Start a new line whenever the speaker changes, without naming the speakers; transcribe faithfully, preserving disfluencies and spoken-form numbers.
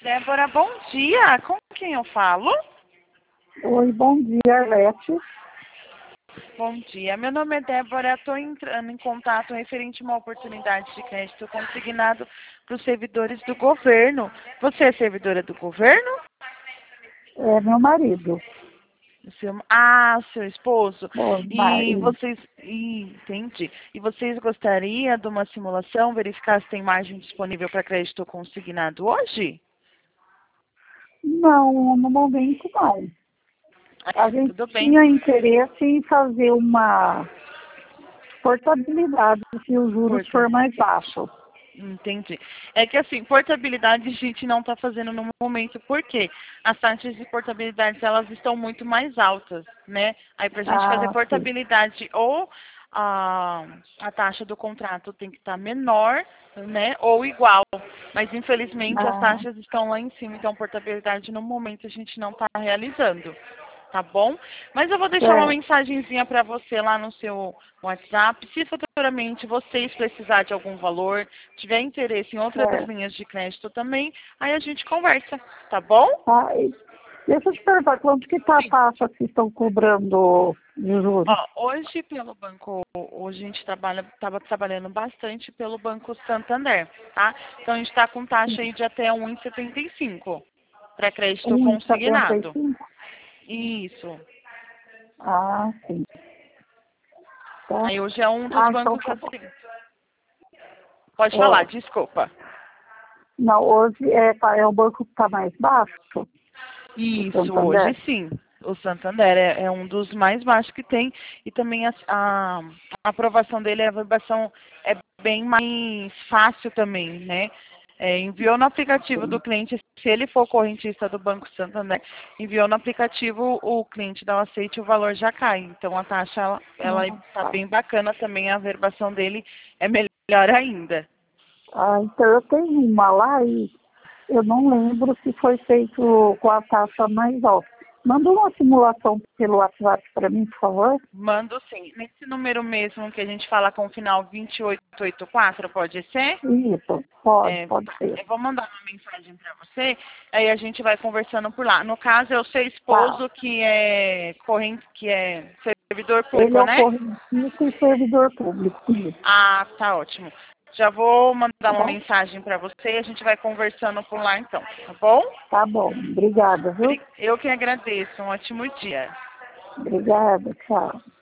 Débora, bom dia. Com quem eu falo?
Oi, bom dia, Arlete.
Bom dia. Meu nome é Débora. Estou entrando em contato referente a uma oportunidade de crédito consignado para os servidores do governo. Você é servidora do governo?
É meu marido.
O seu- Ah, seu esposo.
Bom,
E
marido.
vocês. Ih, entendi. E vocês gostariam de uma simulação, verificar se tem margem disponível para crédito consignado hoje?
Não, no momento não. A gente
Tudo bem.
tinha interesse em fazer uma portabilidade se os juros
Porta.
for mais baixo.
Entendi. É que assim, portabilidade a gente não está fazendo no momento, porque as taxas de portabilidade elas estão muito mais altas, né? Aí para a gente fazer
Ah, sim.
portabilidade ou a, a taxa do contrato tem que estar menor, né? Ou igual. Mas infelizmente as
Ah,
taxas estão lá em cima, então portabilidade no momento a gente não está realizando. Tá bom? Mas eu vou deixar uma
é,
mensagenzinha para você lá no seu WhatsApp. Se futuramente vocês precisarem de algum valor, tiver interesse em outras
é.
linhas de crédito também, aí a gente conversa, tá bom?
Tá, e deixa eu te perguntar, quanto que está a
Sim.
taxa que estão cobrando de juros?
Ó, hoje pelo banco, hoje a gente trabalha, estava trabalhando bastante pelo Banco Santander, tá? Então a gente está com taxa aí de até um vírgula setenta e cinco para crédito
um vírgula setenta e
consignado.
cinco?
Isso.
Ah, sim. Tá.
Aí hoje é um dos
Ah, então
bancos
tá bom.
assim. Pode falar,
É.
desculpa.
Não, hoje é, tá, é o banco que está mais baixo, o
Isso, hoje
Santander.
sim. O Santander é, é um dos mais baixos que tem e também a, a- a aprovação dele, a aprovação é bem mais fácil também, né? É, enviou no aplicativo do
Sim.
cliente, se ele for correntista do Banco Santander, enviou no aplicativo, o cliente dá o aceite e o valor já cai. Então a taxa, ela, ela
Ah,
está
tá.
bem bacana também, a averbação dele é melhor ainda.
Ah, então eu tenho uma lá e eu não lembro se foi feito com a taxa mais alta. Manda uma simulação pelo WhatsApp para mim, por favor.
Mando sim. Nesse número mesmo que a gente fala com o final vinte e oito oitenta e quatro, pode ser?
Isso, pode,
É,
pode ser.
eu vou mandar uma mensagem para você, aí a gente vai conversando por lá. No caso, é o seu
Tá.
esposo que é corrente, que é servidor
Ele
público,
é o
né?
correntista e servidor público. Isso,
Ah, tá ótimo. Já vou mandar
tá
uma
bom?
mensagem para você e a gente vai conversando por lá então, tá bom?
Tá bom. Obrigada, viu?
Bri- Eu que agradeço. Um ótimo dia.
Obrigada, tchau.